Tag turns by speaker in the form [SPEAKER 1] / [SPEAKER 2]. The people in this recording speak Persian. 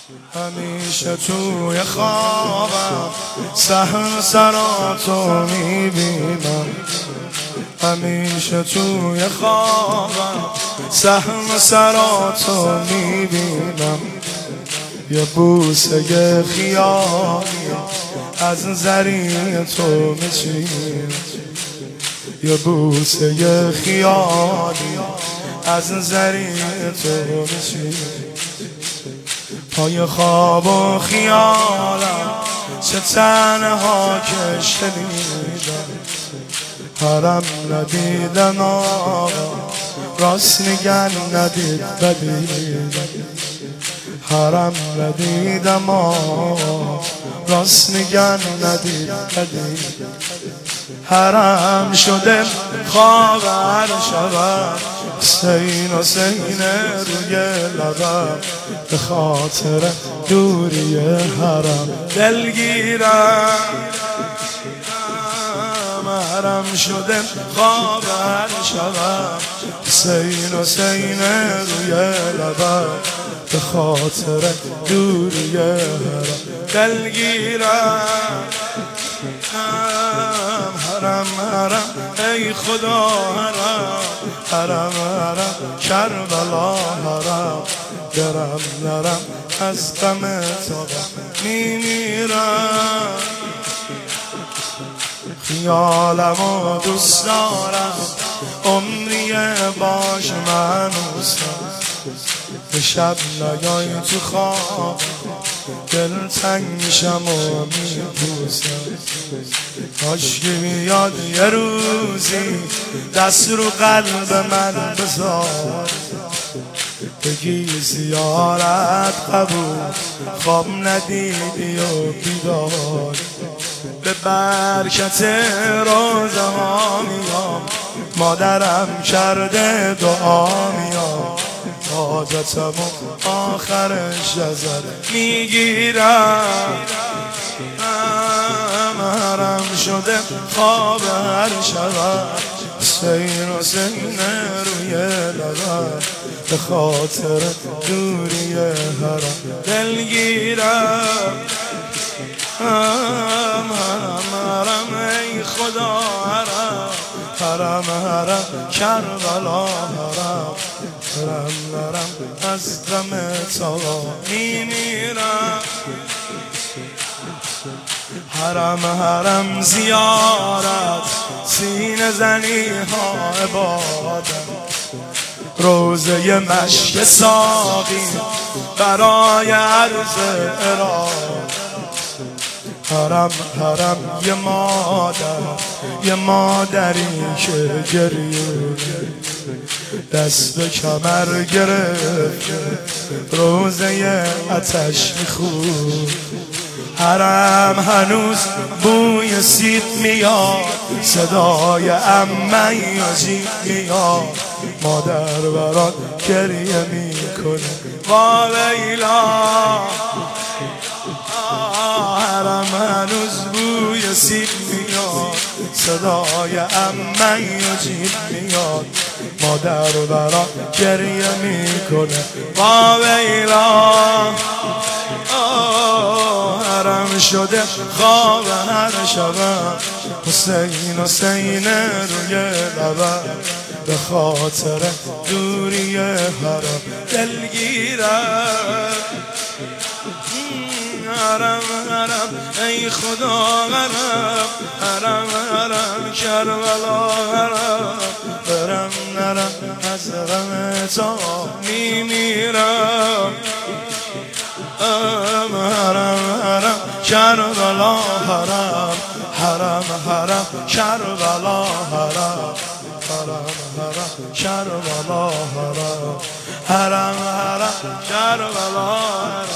[SPEAKER 1] همیشه توی خوابم صحن سراتو میبینم، همیشه توی خوابم صحن سراتو میبینم. یه بوسه خیالی از زری تو میچینم، یه بوسه خیالی از زری تو میچینم. پای خواب و خیالم چه تنها که شنیدم، حرم ندیدم آقا راست میگن ندید بدیدم، حرم ندیدم آقا راست میگن ندید بدیدم. حرم شده خواب هر شبم، حسین حسین روی لبم، به خاطر دوری حرم دلگیرم. حرم شده خواب هر شبم، حسین حسین روی لبم، به خاطر دوری حرم دلگیرم. حرم حرم ای خدا حرم، حرم حرم کربلا حرم، درم نرم از غم تو میمیرم. خیالمو دوست دارم عمریه باش منوسم، به شب نیای تو خواب دل تنگ میشم و میپوسم. کاشکی بیاد یه روزی دست رو قلب من بذار، بگی زیارت قبول خواب ندیدی و بیدار. به برکت روزه ها میام، مادرم کرده دعا میام، حاجتمو آخرش ازت میگیرم. حرم شده خواب هر شبم، حسین حسین روی لبم، به خاطر دوری حرم دلگیرم. حرم حرم ای خدا حرم، حرم حرم کربلا حرم، حرم نرم از غم تو میمیرم. حرم حرم زیارت سینه زنی ها عبادت، روزه مشک ساقی برای عرض اراده. حرم حرم یه مادری که گریه دست به کمر گرفت، روزه آتش میخورد. حرم هنوز بوی سیب میاد، صدای عمه یاجی میاد، مادر برات گریه میکنه وا لیلا. حرم هنوز بوی سیب میاد، صدای عمه یاجی میاد، مادر برات گریه میکنه وا لیلا. حرم شده خواب هر شبم، حسین حسین روی لبم، به خاطر دوری حرم دلگیرم. حرم حرم ای خدا حرم، حرم حرم کربلا حرم، برم نرم از غم تو میمیرم. حرم حرم کربلا حرم، حرم حرم کربلا حرم، حرم حرم کربلا حرم، حرم حرم کربلا حرم.